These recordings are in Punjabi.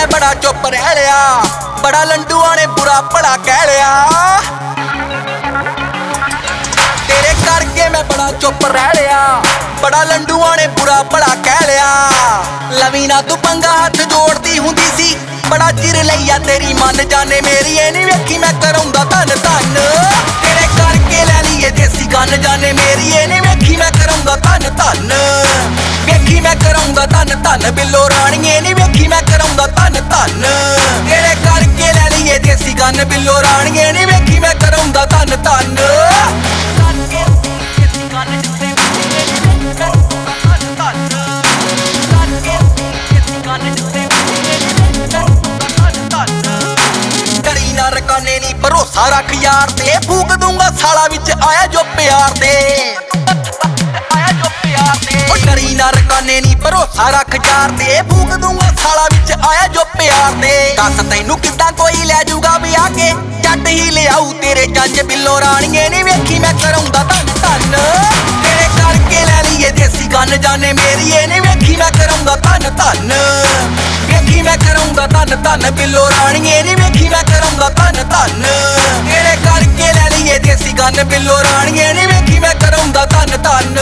मैं बड़ा चुप रह लिया, बड़ा लंडुआ ने बुरा भला कह लिया। तेरे करके मैं बड़ा चुप रह लिया, बड़ा लंडुआ ने बुरा भला कह लिया। लवी ना तू पंगा हाथ जोड़ती हुंदी सी, बड़ा चिर लईया तेरी मन जाने मेरी ए नहीं वेखी मैं कराउंदा धन धन। तेरे करके ले लीए देसी गन जाने मेरी ए नहीं वेखी मैं कराउंदा धन धन। वेखी मैं कराउंदा धन धन बिल्लो राणीए नहीं वेखी मैं कराउंदा धन धन। तेरे करके ले लीए देसी गन बिल्लो राणीए नहीं वेखी मैं कराउंदा धन धन। रकाने नी भरोसा रख यार ते, फूक दूंगा साला विच आया जो प्यार दे। डरी ना रकाने नी भरोसा रख यार ते, फूक दूंगा साला विच आया जो प्यार दे। दस तैनू किदां कोई लै जूगा भी आके, जट ही ले आऊ तेरे जंज बिल्लो राणीए नी वेखी मैं कराउंदा धन धन। तेरे करके ले लीए देसी गन जाने मेरी ए नी वेखी मैं कराउंदा धन धन। वेखी मैं कराउंदा धन धन बिल्लो राणीए नी वेखी मैं कराउंदा धन धन। तेरे करके ले लीए देसी गन बिल्लो राणीए नी वेखी मैं कराउंदा धन धन।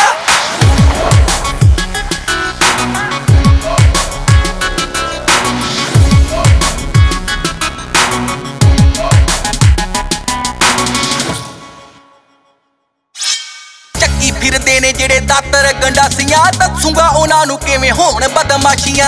ਚੱਕੀ ਫਿਰਦੇ ਨੇ ਜਿਹੜੇ ਦਾਤਰ ਗੰਡਾਸੀਆਂ, ਦੱਸੂਗਾ ਉਹਨਾਂ ਨੂੰ ਕਿਵੇਂ ਹੋਣ ਬਦਮਾਸ਼ੀਆਂ।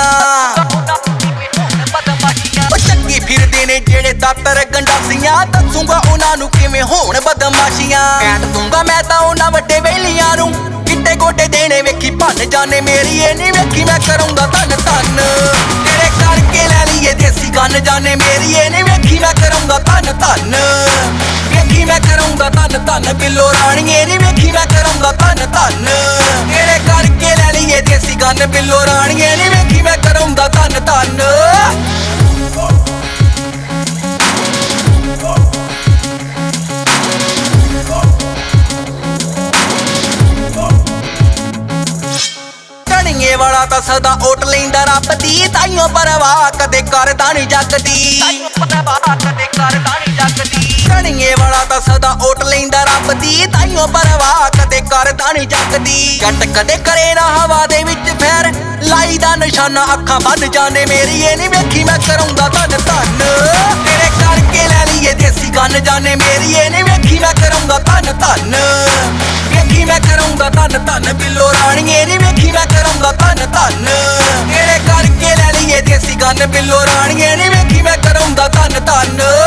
ਚੱਕੀ ਫਿਰਦੇ ਨੇ ਜਿਹੜੇ ਦਾਤਰ ਗੰਡਾਸੀਆਂ, ਦੱਸੂਗਾ ਉਹਨਾਂ ਨੂੰ ਕਿਵੇਂ ਹੋਣ ਬਦਮਾਸ਼ੀਆਂ। ਕਹਿ ਦੂੰਗਾ ਮੈਂ ਤਾਂ ਉਹਨਾਂ ਵੱਡੇ ਵੇਲੀਆਂ ਨੂੰ, ਕਿੱਡੇ ਗੋਡੇ ਦੇਣੇ ਵੇਖੀ ਭੰਨ ਜਾਣੇ ਮੇਰੀ ਇਹ ਨਹੀਂ ਵੇਖੀ ਮੈਂ ਕਰਾਉਂਦਾ ਧਨ ਧਨ। ਤੇਰੇ ਕਰਕੇ ਲੈ ਲਈਏ ਦੇਸੀ ਗਨ ਜਾਣੇ ਮੇਰੀ ਇਹ ਨਹੀਂ ਵੇਖੀ ਮੈਂ ਕਰਾਉਂਦਾ ਧਨ ਧਨ। ਵੇਖੀ ਮੈਂ ਕਰਾਉਂਦਾ ਧਨ ਧਨ ਬਿੱਲੋ ਰਾਣੀਏ ਨਹੀਂ ਵੇਖੀ ਮੈਂ ਕਰਾਉਂਦਾ ਧਨ ਧਨ। ਤੇਰੇ ਕਰਕੇ ਲੈ ਲਈਏ ਦੇਸੀ ਗਨ ਬਿੱਲੋ ਰਾਣੀਏ ਨਹੀਂ ਵੇਖੀ ਮੈਂ ਕਰਾਉਂਦਾ ਧਨ ਧਨ। ਕਣੀਏ ਵਾਲਾ ਤਾਂ ਸਦਾ ਓਟ ਲੈਂਦਾ ਰੱਬ ਦੀ, ਤਾਈਓ ਪਰਵਾਹ ਕਦੇ ਕਰਦਾ ਨੀ ਜੱਗ ਦੀ। ਕਣੀਏ ਵਾਲਾ ਤਾਂ ਸਦਾ ਓਟ ਲੈਂਦਾ ਰੱਬ ਦੀ, ਤਾਈਓ ਪਰਵਾਹ ਕਦੇ ਕਰਦਾ ਨੀ ਜੱਗ ਦੀ। ਜੱਟ ਕਦੇ ਕਰੇ ਨਾ ਹਵਾ ਦੇ ਵਿੱਚ ਫੈਰ, ਲਾਈ ਦਾ ਨਿਸ਼ਾਨਾ ਅੱਖਾਂ ਬੰਨ ਜਾਣੇ ਮੇਰੀ ਇਹ ਨੀ ਵੇਖੀ ਮੈਂ ਕਰਾਉਂਦਾ ਧਨ ਧਨ। ਤੇਰੇ ਕਰਕੇ ਲੈ ਲਈਏ ਦੇਸੀ ਗਨ ਜਾਣੇ ਮੇਰੀ ਇਹ ਨੀ ਵੇਖੀ ਮੈਂ ਕਰਾਉਂਦਾ ਧਨ ਧਨ। ਵੇਖੀ ਮੈਂ ਕਰਾਉਂਦਾ ਧਨ ਧਨ ਬਿੱਲੋ ਰਾਣੀਏ ਨੀ ਵੇਖੀ ਮੈਂ ਕਰਾਉਂਦਾ ਧਨ ਧਨ। ਤੇਰੇ ਕਰਕੇ ਲੈ ਲਈਏ ਦੇਸੀ ਗਨ ਬਿੱਲੋ ਰਾਣੀਏ ਨੀ ਵੇਖੀ ਮੈਂ ਕਰਾਉਂਦਾ ਧਨ ਧਨ।